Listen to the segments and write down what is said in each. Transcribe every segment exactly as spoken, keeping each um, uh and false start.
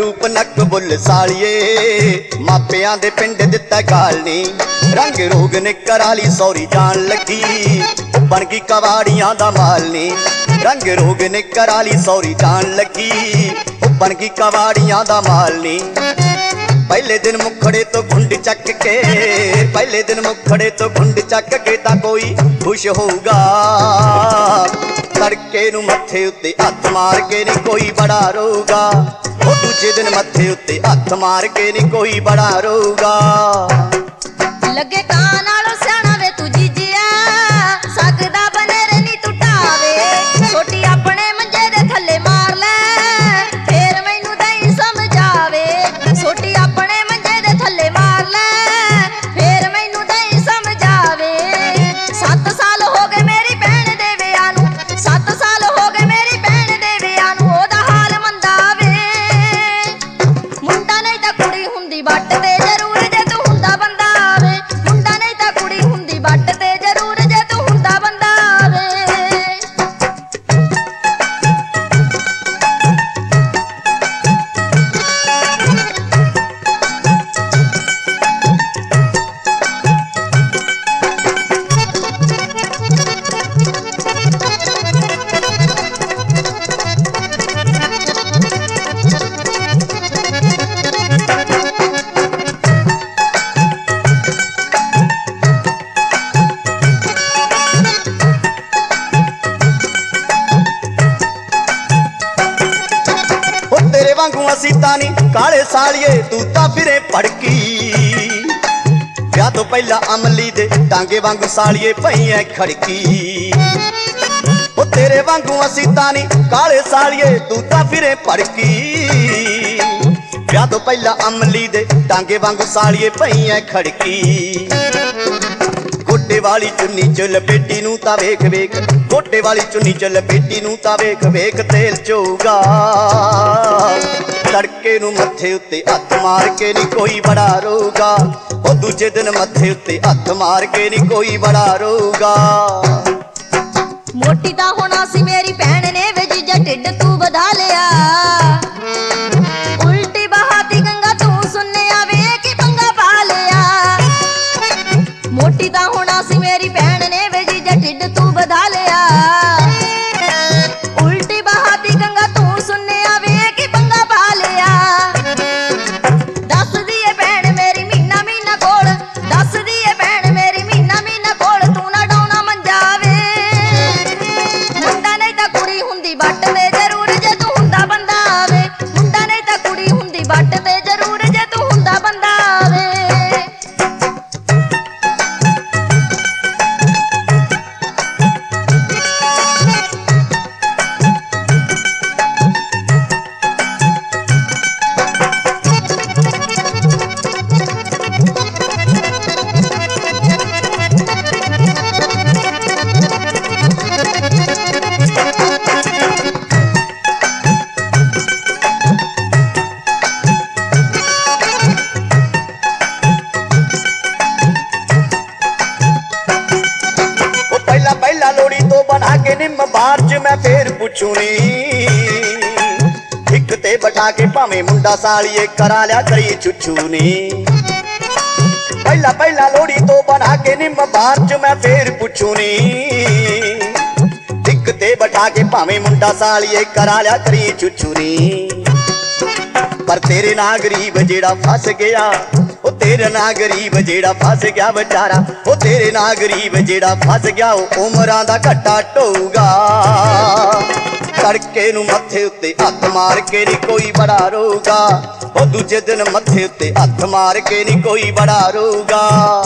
रूप नक बुल सालिए मापियां दे पिंड दिता गाल नी रंग रोग ने कराली सौरी जान लगी बन गई कवाड़ियां दा माल नी रंग रोग ने कराली सौरी जान लगी बन गई कवाड़ियां दा माल नी पहले दिन मुखड़े तो घुंड चक के पहले दिन मुखड़े तो घुंड चक के ता कोई खुश होगा तड़के नू मत्थे उत्ते हथ मार के नी कोई बड़ा रोगा ओ दूजे दिन मत्थे उत्ते हथ मार के नी कोई बड़ा रोगा लगे कां नालों सियाणा वे तू जीजिया सकदा बनेरे नी तू ढावे छोटी अपने मंजे दे थल्ले मार ले फेर मैनू दई समझावे छोटी अपने मंजे दे थल्ले मार ले फेर मैनू दई समझावे सत्त साल हो गए मेरी भैन दे विआह नू सत्त साल हो गए मेरी भैन दे विआह नू ओदा हाल मंदा वे मुंडा नहीं तां कुड़ी हुंदी बट ते जरूर जे तू हुंदा बंदा वे मुंडा नहीं तां कुड़ी हुंदी बट ते जरूर जे तू हुंदा बंदा वे वांगू असी तानी काले सालिए तू ता फिरे पड़की ब्याह तो पहला अमली दे टांगे वांगू सालिए पईए खड़की ओ तेरे वांगू असी तानी काले सालिए तू ता फिरे पड़की ब्याह तो पहला अमली दे टांगे वांगू सालिए पईए खड़की गोटे वाली चुन्नी च लपेटी नू ता वेख वेख गोटे वाली चुन्नी च लपेटी नू ता वेख वेख तेल चोगा तड़के नू मत्थे उत्ते हथ मार के नी कोई बड़ा रोगा ओ दूजे दिन मत्थे उत्ते हथ मार के नी कोई बड़ा रोगा मोटी तां होना सी मेरी भैन ने वे जीजा ढिड तू वधा लिया उल्टी बहाती गंगा तू सुनने आवे कि पंगा पा लिया मोटी तां होना सी मेरी भैन ने वे जीजा ढिड तू वधा लिया उल्टी बहाती गंगा तू सुनने आवे कि पंगा पा लिया दस दिए भैन मेरी मीना मीना कोल दस दिए भैन मेरी मीना मीना कोल तू ना डौना मंजावे मुंडा नहीं तां कुड़ी हुंदी बट ते जरूर जे तू हुंदा बंदा वे मुंडा नहीं तां कुड़ी हुंदी बट ते जरूर जे तू हुंदा बंदा वे निम बार च मैं फेर पुछूनी हिक ते बैठा के भावें मुंडा सालिए करा लिया करी छुछूनी पहला पहला लोड़ी तो बना के निम बार च मैं फेर पुछूनी हिक ते बैठा के भावें मुंडा सालिए करा लिया करी छुछूनी पर तेरे ना गरीब जेड़ा फस गया ओ तेरे ना गरीब जेड़ा फस गया बेचारा ओ तेरे ना गरीब जेड़ा फस गया ओ उमरां दा घट्टा ढोगा तड़के नू मत्थे उत्ते हथ मार के नी कोई बड़ा रोगा ओ दूजे दिन मत्थे उत्ते हथ मार के नी कोई बड़ा रोगा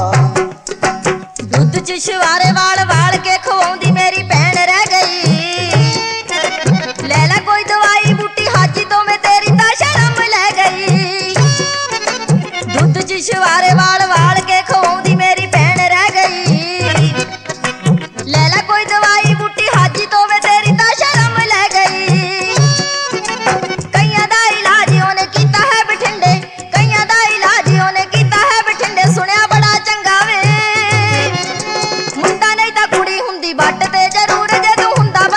दुध च शिवारे वाल वाल के खवाउंदी मेरी भैन रह गई ले ला कोई दवाई बूटी हाजी तो मैं तेरी ता शर्म ले गई दुध च शिवारे वाल वाल के खवाउंदी मेरी भैन रह गई ले ला कोई दवाई बूटी हाजी तो मैं तेरी ता शर्म ले गई कईयां दा इलाज ओने कीता है बठिंडे कईयां दा इलाज ओने कीता है बठिंडे सुनिया बड़ा चंगा वे मुंडा नहीं तां कुड़ी हुंदी बट ते जरूर जे तू हुंदा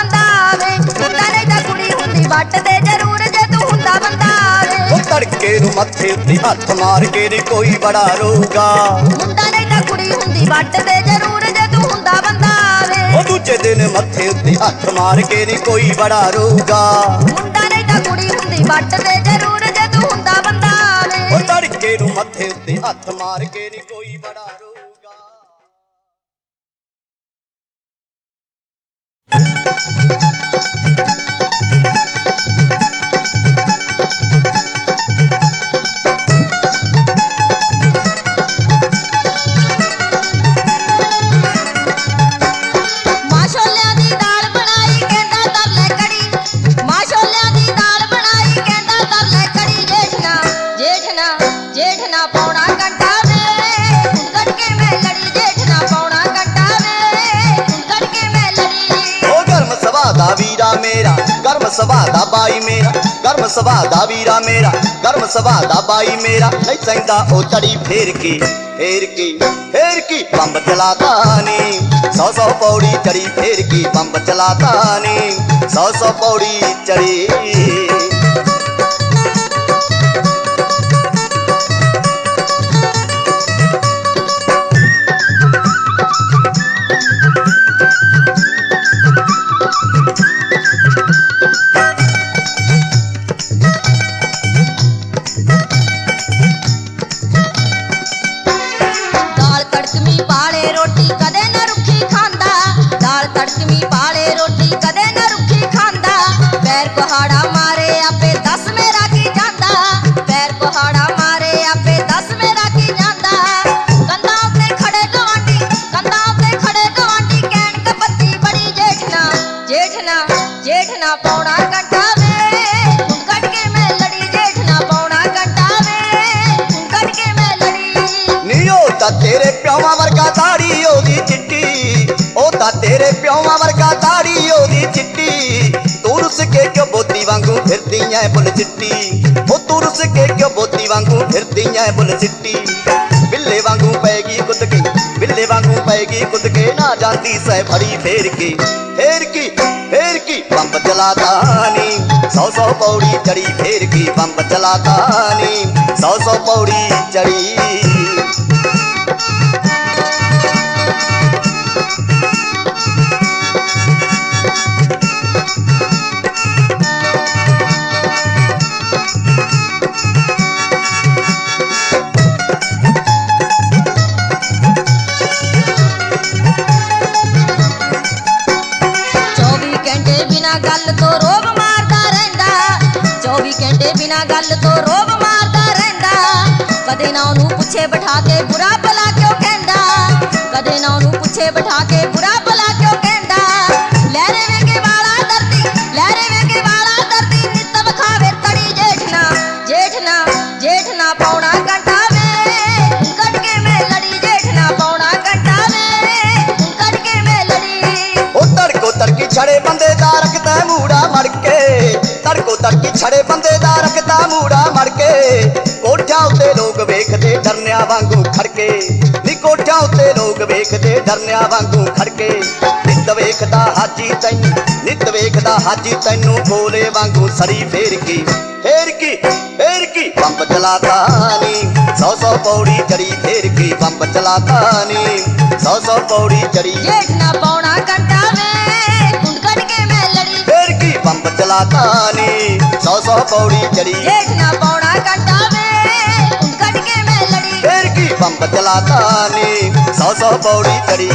ਮੱਥੇ ਉੱਤੇ ਹੱਥ ਮਾਰ ਕੇ ਨੀ ਕੋਈ ਬੜਾ ਰੋਊਗਾ। ਮੁੰਡਾ ਨਹੀਂ ਤਾਂ ਕੁੜੀ ਹੁੰਦੀ ਵੱਟ ਦੇ ਜ਼ਰੂਰ ਜੇ ਤੂੰ ਹੁੰਦਾ ਬੰਦਾ ਵੇ। ਉਹ ਦੂਜੇ ਦਿਨ ਮੱਥੇ ਉੱਤੇ ਹੱਥ ਮਾਰ ਕੇ ਨੀ ਕੋਈ ਬੜਾ ਰੋਊਗਾ। ਮੁੰਡਾ ਨਹੀਂ ਤਾਂ ਕੁੜੀ ਹੁੰਦੀ ਵੱਟ ਦੇ ਜ਼ਰੂਰ ਜੇ ਤੂੰ ਹੁੰਦਾ ਬੰਦਾ ਵੇ। ਉਹ ਤੜਕੇ ਨੂੰ ਮੱਥੇ ਉੱਤੇ ਹੱਥ ਮਾਰ ਕੇ ਨੀ ਕੋਈ ਬੜਾ ਰੋਊਗਾ। ਵੀਰਾ ਮੇਰਾ ਗਰਮ ਸੁਭਾਅ ਦਾ ਬਾਈ ਮੇਰਾ ਗਰਮ ਸੁਭਾਅ ਦਾ ਵੀਰਾ ਮੇਰਾ ਗਰਮ ਸੁਭਾਅ ਦਾ ਬਾਈ ਮੇਰਾ ਨਹੀਂ ਸਹਿੰਦਾ ਉਹ ਤੜੀ ਫੇਰ ਕੇ ਫੇਰ ਕੇ ਫੇਰ ਕੀ ਬੰਬ ਚਲਾਤਾ ਨੀ ਸੌ ਸੌ ਪੌੜੀ ਚੜੀ ਫੇਰ ਕੀ ਬੰਬ ਚਲਾਤਾ ਨੀ ਸੌ ਸੌ ਪੌੜੀ ਚੜੀ। ਪਹਾੜਾ ਮਾਰੇ ਆਪੇ ਦੱਸ ਮੇਰਾ ਕੀ ਜਾਂਦਾ ਪੈਰ ਪਹਾੜਾ ਮਾਰੇ ਆਪੇ ਦੱਸ ਮੇਰਾ ਕੀ ਜਾਂਦਾ। ਕੰਧਾਂ ਉੱਤੇ ਖੜੇ ਗਵਾਂਢੀ ਕੰਧਾਂ ਉੱਤੇ ਖੜੇ ਗਵਾਂਢੀ ਕਹਿਣ ਕਪੱਤੀ ਬੜੀ ਜੇਠਨਾ ਜੇਠਨਾ ਜੇਠਨਾ ਪੌਣਾ ਘੰਟਾ ਵੇ ਹੁਣ ਕੱਢ ਕੇ ਮੈਂ ਲੜੀ ਜੇਠਨਾ ਪੌਣਾ ਘੰਟਾ ਵੇ ਹੁਣ ਕੱਢ ਕੇ ਮੈਂ ਲੜੀ। ਨੀ ਉਹ ਤਾਂ ਤੇਰੇ ਪਿਓਾਂ ਵਰਗਾ ਦਾੜੀ ਉਹਦੀ ਚਿੱਟੀ ਉਹ ਤਾਂ ਤੇਰੇ ਪਿਓਾਂ ਵਰਗਾ ਦਾੜੀ ਉਹਦੀ ਚਿੱਟੀ ਤੂੰ ਰੁੱਸ ਕੇ ਕਿਉਂ ਬੋਦੀ ਵਾਂਗੂ ਫਿਰਦੀ ਐ ਬੁੱਲ ਚਿੱਟੀ ਉਹ ਤੂੰ ਰੁੱਸ ਕੇ ਕਿਉਂ ਬੋਦੀ ਵਾਂਗੂ ਫਿਰਦੀ ਐ ਬੁੱਲ ਚਿੱਟੀ। ਬਿੱਲੇ ਵਾਂਗੂ ਪੈਗੀ ਕੁੱਦ ਕੇ ਬਿੱਲੇ ਵਾਂਗੂ ਪੈਗੀ ਕੁੱਦ ਕੇ ਨਾ ਜਾਂਦੀ ਸੈ ਫੜੀ ਫੇਰ ਕੇ ਫੇਰ ਕੀ ਫੇਰ ਕੀ ਬੰਬ ਚਲਾਤਾ ਨੀ ਸੌ ਸੌ ਪੌੜੀ ਚੜੀ ਫੇਰ ਕੀ ਬੰਬ ਚਲਾਤਾ ਨੀ ਸੌ ਸੌ ਪੌੜੀ ਚੜੀ। ਗੱਲ ਤੋਂ ਰੋਬ ਮਾਰਦਾ ਰਹਿੰਦਾ ਚੌਵੀ ਘੰਟੇ ਬਿਨਾ ਗੱਲ ਤੋਂ ਰੋਬ ਮਾਰਦਾ ਰਹਿੰਦਾ। ਕਦੇ ਨਾ ਉਹਨੂੰ ਪੁੱਛੇ ਬਿਠਾ ਕੇ ਬੁਰਾ ਭਲਾ ਕਿਉਂ ਕਹਿੰਦਾ ਕਦੇ ਨਾ ਉਹਨੂੰ ਪੁੱਛੇ ਬਿਠਾ ਕੇ ਬੁਰਾ ਭਲਾ ਕਿਉਂ ਕਹਿੰਦਾ। ਲਹਿਰੇ ਵੇਗੇ ਵਾਲਾ ਦਰਦੀ ਲਹਿਰੇ ਵੇਗੇ ਵਾਲਾ ਦਰਦੀ ਨਿੱਤ ਵਿਖਾਵੇ ਤੜੀ ਜੇਠਨਾ ਜੇਠਨਾ ਜੇਠਨਾ ਪੌਣਾ ਘੰਟਾ ਵੇ ਕੱਢ ਕੇ ਮੈਂ ਲੜੀ ਜੇਠਨਾ ਪੌਣਾ ਘੰਟਾ ਵੇ ਕੱਢ ਕੇ ਮੈਂ ਲੜੀ। ਉਹ ਤੜਕੋ ਤੜਕੀ ਛੜੇ ਬੰਦੇ ਦਾ ਰੱਖਦਾ ਮੂੜਾ ਮੜ ਕੇ ਤੜਕੋ ਤੜਕੀ ਛੜੇ ਬੰਦੇ ਦਾ ਰੱਖਦਾ ਮੂੜਾ ਮੜ ਕੇ। ਕੋਠਿਆਂ ਉੱਤੇ ਲੋਕ ਵੇਖਦੇ ਡਰਨਿਆਂ ਵਾਂਗੂ ਖੜਕੇ ਨੀ ਕੋਠਿਆਂ ਉੱਤੇ ਲੋਕ ਵੇਖਦੇ ਡਰਨਿਆਂ ਵਾਂਗੂ ਖੜਕੇ। ਨਿੱਤ ਵੇਖਦਾ ਹਾਜੀ ਤੈਨੂੰ ਨਿੱਤ ਵੇਖਦਾ ਹਾਜੀ ਤੈਨੂੰ ਬੋਲੇ ਵਾਂਗੂ ਸਰੀ ਫੇਰ ਕੀ ਫੇਰ ਕੀ ਫੇਰ ਕੀ ਬੰਬ ਚਲਾਤਾ ਨੀ ਸੌ ਸੌ ਪੌੜੀ ਚੜੀ ਫੇਰ ਕੀ ਬੰਬ ਚਲਾਤਾ ਨੀ ਸੌ ਸੌ ਪੌੜੀ ਚੜੀ। ਜੇਠਨਾ ਪੌਣਾ ਘੰਟਾ ਵੇ ਕੁੰਡ ਕੱਢ ਕੇ ਮੈਂ ਲੜੀ ਫੇਰ ਕੀ ਬੰਬ ਚਲਾਤਾ ਨੀ ਸੌ ਸੌ ਪੌੜੀ ਚੜੀ। ਜੇਠਨਾ ਪੌਣਾ ਘੰਟਾ ਵੇ ਕੁੰਡ ਕੱਢ ਕੇ ਮੈਂ ਲੜੀ ਫੇਰ ਕੀ ਬੰਬ ਚਲਾਤਾ ਨੀ ਸੌ ਸੌ ਪੌੜੀ ਚੜੀ।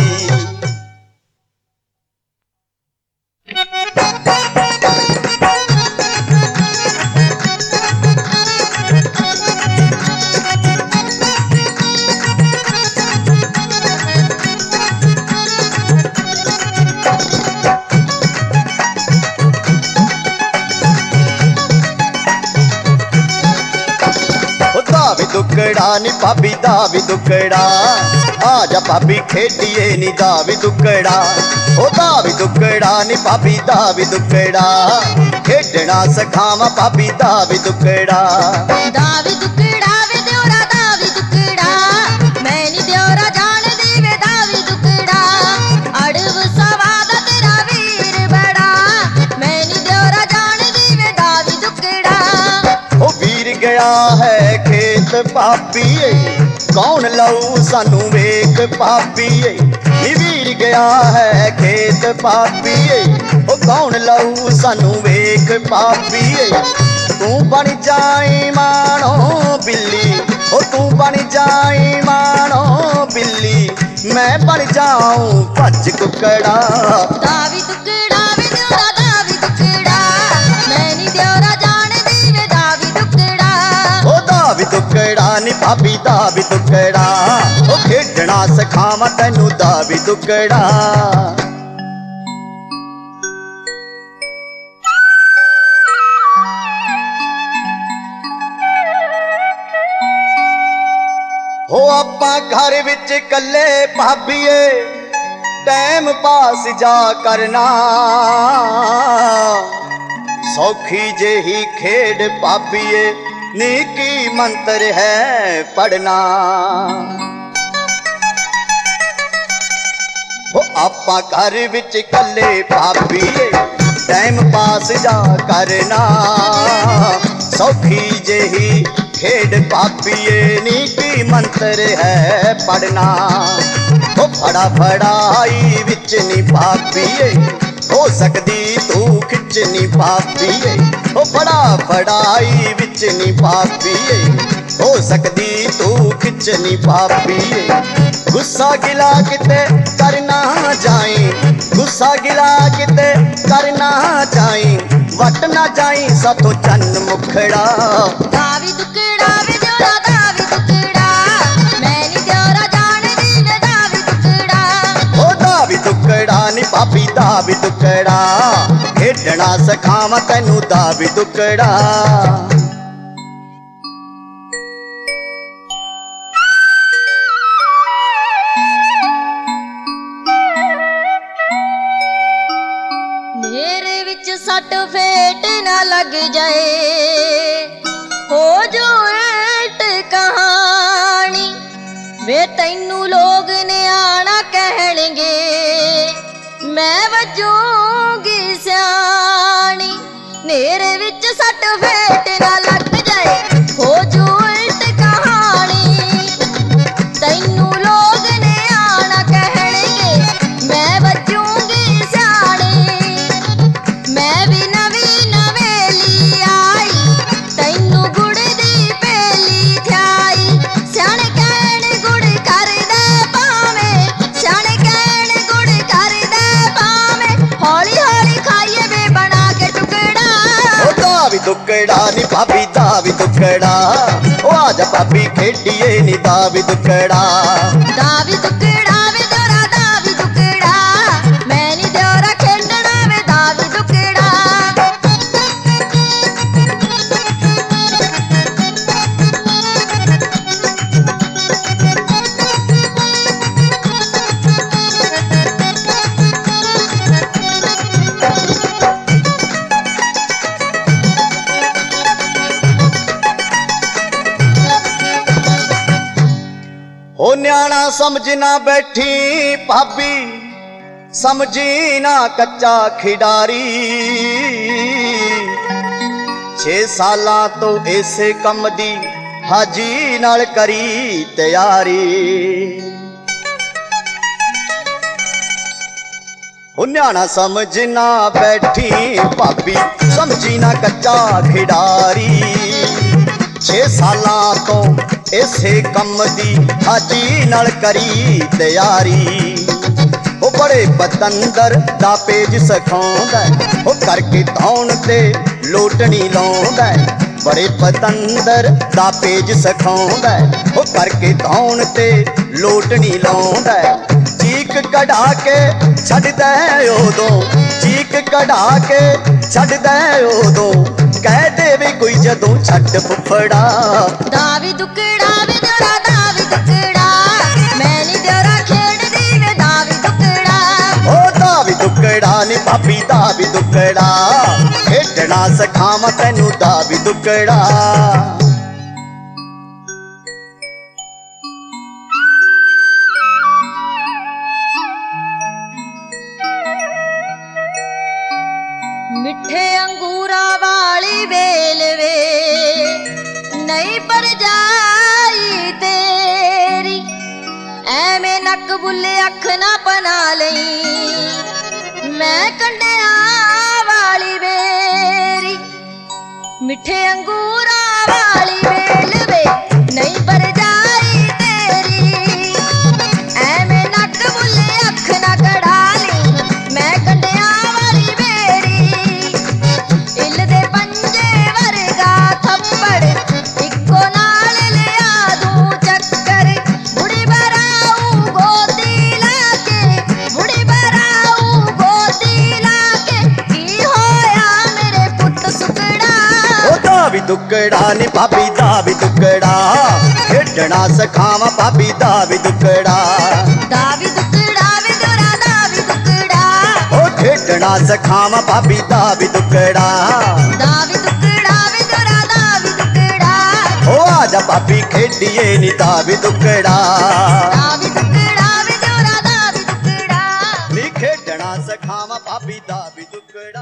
ਵੀ ਦੁੱਕੜਾ ਨੀ ਭਾਬੀ ਦਾ ਵੀ ਦੁੱਕੜਾ ਆ ਜਾ ਭਾਬੀ ਖੇਡੀਏ ਨੀ ਦਾ ਵੀ ਦੁੱਕੜਾ ਉਹ ਦਾ ਵੀ ਦੁੱਕੜਾ ਨੀ ਭਾਬੀ ਦਾ ਵੀ ਦੁੱਕੜਾ ਖੇਡਣਾ ਸਿਖਾਵਾਂ ਭਾਬੀ ਦਾ ਵੀ ਦੁੱਕੜਾ। ਦਾ ਵੀ ਦੁੱਕੜਾ ਵੇ ਦਿਓਰਾ ਦਾ ਵੀ ਦੁੱਕੜਾ ਮੈਂ ਨੀ ਦਿਓਰਾ ਜਾਣਦੀ ਵੇ ਦਾ ਵੀ ਦੁੱਕੜਾ ਅੜਵ ਸਵਾਦ ਤੇਰਾ ਵੀਰ ਬੜਾ ਮੈਂ ਨੀ ਦਿਓਰਾ ਜਾਣਦੀ ਵੇ ਦਾ ਵੀ ਦੁੱਕੜਾ। ਉਹ ਵੀਰ ਗਿਆ ਹੈ ਖੇ ਖੇਤ ਪਾਪੀਏ ਕੌਣ ਲਊ ਸਾਨੂੰ ਵੇਖ ਪਾਪੀਏ ਨੀ ਵੀਰ ਗਿਆ ਹੈ ਖੇਤ ਪਾਪੀਏ ਉਹ ਕੌਣ ਲਊ ਸਾਨੂੰ ਵੇਖ ਪਾਪੀਏ ਤੂੰ ਬਣ ਜਾਈ ਮਾਣੋ ਬਿੱਲੀ ਉਹ ਤੂੰ ਬਣ ਜਾਈ ਮਾਣੋ ਬਿੱਲੀ ਮੈਂ ਬਣ ਜਾਊਂ ਭੱਜ ਕੁਕੜਾ ਦਾ ਵੀ ਦੁੱਕੜਾ ਵੇ ਦਿਉਰਾ ਦਾ ਵੀ ਦੁੱਕੜਾ ਮੈਂ ਨੀ ਦਿਉਰਾ ਜਾਣਦੀ ਵੇ ਦਾ ਵੀ ਦੁੱਕੜਾ ਉਹ ਦਾ ਵੀ ਦੁੱਕੜਾ ਨੀ ਭਾਬੀ ਦਾ ਵੀ ਦੁੱਕੜਾ ਉਹ ਖੇਡਣਾ ਸਿਖਾਵਾਂ ਤੈਨੂੰ ਦਾ ਵੀ ਦੁੱਕੜਾ ਹੋ ਆਪਾਂ ਘਰ ਵਿੱਚ ਇਕੱਲੇ ਭਾਬੀਏ ਟਾਈਮ ਪਾਸ ਜਾ ਕਰਨਾ ਸੌਖੀ ਜਿਹੀ ਖੇਡ ਭਾਬੀਏ ਨੀ ਕੀ ਮੰਤਰ ਹੈ ਪੜਨਾ ਹੋ ਆਪਾਂ ਘਰ ਵਿੱਚ ਇਕੱਲੇ ਭਾਬੀਏ ਟਾਈਮ ਪਾਸ ਜਾ ਕਰਨਾ ਸੌਖੀ ਜਿਹੀ ਖੇਡ ਪਾਪੀਏ ਨੀ ਕੀ ਮੰਤਰ ਹੈ ਪੜਨਾ ਉਹ ਫੜਾ ਫੜਾਈ ਵਿੱਚ ਨੀ ਪਾਪੀਏ ਹੋ ਸਕਦੀ ਤੂੰ ਖਿੱਚ ਨੀ ਪਾਪੀਏ ਉਹ ਫੜਾ ਫੜਾਈ ਵਿੱਚ ਨੀ ਪਾਪੀਏ ਹੋ ਸਕਦੀ ਤੂੰ ਖਿੱਚ ਨੀ ਪਾਪੀਏ ਗੁੱਸਾ ਗਿਲਾ ਕਿਤੇ ਕਰਨਾ ਜਾਈ ਗੁੱਸਾ ਗਿਲਾ ਕਿਤੇ ਕਰਨਾ ਜਾਈ ਵੱਟ ਨਾ ਜਾਈ ਸਾਥੋਂ ਚੰਨ ਮੁਖੜਾ ਦਾ ਵੀ ਦੁੱਕੜਾ ਵੇ ਦਿਉਰਾ ਦਾ ਵੀ ਦੁੱਕੜਾ ਮੈਂ ਨੀ ਦਿਉਰਾ ਜਾਣਦੀ ਵੇ ਦਾ ਵੀ ਦੁੱਕੜਾ ਉਹ ਦਾ ਵੀ ਦੁੱਕੜਾ ਨੀ ਭਾਬੀ ਦਾ ਵੀ ਦੁੱਕੜਾ ਖੇਡਣਾ ਸਿਖਾਵਾਂ ਤੈਨੂੰ ਦਾ ਵੀ ਦੁੱਕੜਾ ਮੇਰੇ ਵਿੱਚ ਸੱਟ ਫੇਟ ਨਾ ਲੱਗ ਜਾਏ ਹੋ ਜੋ ਐਟ ਕਹਾਣੀ ਵੇ ਤੈਨੂੰ ਲੋਗ ਨਿਆਣਾ ਕਹਿਣਗੇ ਮੈਂ ਵਜੂਗੀ ਸਿਆਣੀ ਮੇਰੇ ਵਿੱਚ ਸੱਟ ਫੇਟ ਨਾ ਲੱਗ ਜਾਏ ਹੋ ਜੋ ਐਟ ਕਹਾਣੀ ਤੈਨੂੰ ਲੋਗ ਨਿਆਣਾ ਕਹਿਣਗੇ ਮੈਂ ਵਜੂਗੀ ਸਿਆਣੀ ਮੈਂ ਵੀ ਨਵੀਂ ਨਵੇਲੀ ਆਈ ਤੈਨੂੰ ਗੁੜ ਦੀ ਪੇਲੀ ਥਿਆਈ ਸਿਆਣੇ ਕਹਿਣ ਗੁੜ ਕਰਦੇ ਪਾਵੇਂ ਸਿਆਣੇ ਕਹਿਣ ਗੁੜ ਕਰਦੇ ਪਾਵੇਂ ਹੌਲੀ ਹੌਲੀ ਖਾਈਏ ਵੇ ਬਣਾ ਕੇ ਟੁਕੜਾ ਉਹ ਦਾ ਵੀ ਦੁੱਕੜਾ ਨੀ ਭਾਬੀ ਦਾ ਵੀ ਦੁੱਕੜਾ ਉਹ ਆ ਜਾ ਭਾਬੀ ਖੇਡੀਏ ਨੀ ਦਾ ਵੀ ਦੁੱਕੜਾ ਦਾ ਵੀ ਦੁੱਕੜਾ ਵੇ ਦਿਉਰਾ ਦਾ ਵੀ ਦੁੱਕੜਾ ਮੈਂ ਨੀ ਦਿਉਰਾ ਖੇਡਣਾ ਵੇ ਦਾ ਵੀ ਦੁੱਕੜਾ ਉਹ ਨਿਆਣਾ ਸਮਝ ਨਾ ਬੈਠੀ ਭਾਬੀ ਸਮਝੀ ਨਾ ਕੱਚਾ ਖਿਡਾਰੀ ਛੇ ਸਾਲਾਂ ਤੋਂ ਇਸੇ ਕੰਮ ਦੀ ਹਾਜੀ ਨਾਲ ਕਰੀ ਤਿਆਰੀ ਉਹ ਨਿਆਣਾ ਸਮਝ ਨਾ ਬੈਠੀ ਭਾਬੀ ਸਮਝੀ ਨਾ ਕੱਚਾ ਖਿਡਾਰੀ ਛੇ ਸਾਲਾਂ ਤੋਂ ਇਸੇ ਕੰਮ ਦੀ ਹਾਜੀ ਨਾਲ ਕਰੀ ਤਿਆਰੀ ਉਹ ਬੜੇ ਪਤੰਦਰ ਦਾ ਪੇਜ ਸਿਖਾਉਂਦਾ ਉਹ ਕਰਕੇ ਧੌਣ ਤੇ ਲੋਟਣੀ ਲਾਉਂਦਾ ਬੜੇ ਪਤੰਦਰ ਦਾ ਪੇਜ ਸਿਖਾਉਂਦਾ ਉਹ ਕਰਕੇ ਧੌਣ ਤੇ ਲੋਟਣੀ ਲਾਉਂਦਾ ਚੀਕ ਕਢਾ ਕੇ ਛੱਡਦਾ ਉਦੋਂ ਚੀਕ ਕਢਾ ਕੇ ਛੱਡਦਾ ਉਦੋਂ ਕਹਿ ਦੇਵੇ ਕੋਈ ਜਦੋਂ ਛੱਡ ਫੁੱਫੜਾ ਦਾ ਵੀ ਦੁੱਕੜਾ ਵੇ ਦਿਉਰਾ ਦਾ ਵੀ ਦੁੱਕੜਾ ਮੈਂ ਨੀ ਦਿਉਰਾ ਖੇਡਦੀ ਵੇ ਦਾ ਵੀ ਦੁੱਕੜਾ ਉਹ ਦਾ ਵੀ ਦੁੱਕੜਾ ਨੀ ਭਾਬੀ ਦਾ ਵੀ ਦੁੱਕੜਾ ਖੇਡਣਾ ਸਿਖਾਵਾਂ ਤੈਨੂੰ ਦਾ ਵੀ ਦੁੱਕੜਾ ਮਿੱਠੇ ਅੰਗੂਰਾਂ ਵਾਲੀ ਵੇਲ ਵੇ ਨਹੀਂ ਪਰ ਜਾ ਜਾਈ ਤੇਰੀ ਐਵੇਂ ਨੱਕ ਬੁੱਲੇ ਅੱਖ ਨਾ ਬਣਾ ਲਈ ਮੈਂ ਕੰਡਿਆਂ ਵਾਲੀ ਬੇਰੀ ਮਿੱਠੇ ਅੰਗੂਰਾਂ ਵਾਲੀ ਵੇਲ ਵੇ ਨਹੀਂ ਪਰ ਜਾਈ ਤੇਰੀ ਐਵੇਂ ਨੱਕ ਬੁੱਲੇ ਅੱਖ ਨਾ ਕਢਾ ਲਈ ਮੈਂ ਕੰਡਿਆਂ ਵਾਲੀ ਬੇਰੀ ਇੱਲ ਦੇ ਪੰਜੇ ਵਰਗਾ ਥੱਪੜ ਇੱਕੋ ਨਾਲ ਲਿਆ ਦੂੰ ਚੱਕਰ ਬੁੜੀ ਬਰਾਊ ਗੋਦੀ ਲਾ ਕੇ ਬੁੜੀ ਬਰਾਊ ਗੋਦੀ ਲਾ ਕੇ ਕੀ ਹੋਇਆ ਮੇਰੇ ਪੁੱਤ ਸੁਕੜਾ ਉਹਦਾ ਵੀ ਦੁੱਕੜਾ ਨੀ ਭਾਬੀ ਦਾ ਵੀ ਦੁੱਕੜਾ ਖੇਡਣਾ ਸਿਖਾਵਾਂ ਭਾਬੀ ਦਾ ਵੀ ਦੁੱਕੜਾ ਦਾ ਵੀ ਦੁੱਕੜਾ ਵੇ ਜੋਰਾ ਦਾ ਵੀ ਦੁੱਕੜਾ ਉਹ ਖੇਡਣਾ ਸਿਖਾਵਾਂ ਭਾਬੀ ਦਾ ਵੀ ਦੁੱਕੜਾ ਦਾ ਵੀ ਦੁੱਕੜਾ ਵੇ ਜੋਰਾ ਦਾ ਵੀ ਦੁੱਕੜਾ ਉਹ ਆ ਜਾ ਭਾਬੀ ਖੇਡੀਏ ਨੀ ਦਾ ਵੀ ਦੁੱਕੜਾ ਦਾ ਵੀ ਦੁੱਕੜਾ ਵੇ ਜੋਰਾ ਦਾ ਵੀ ਦੁੱਕੜਾ ਨੀ ਖੇਡਣਾ ਸਿਖਾਵਾਂ ਭਾਬੀ ਦਾ ਵੀ ਦੁੱਕੜਾ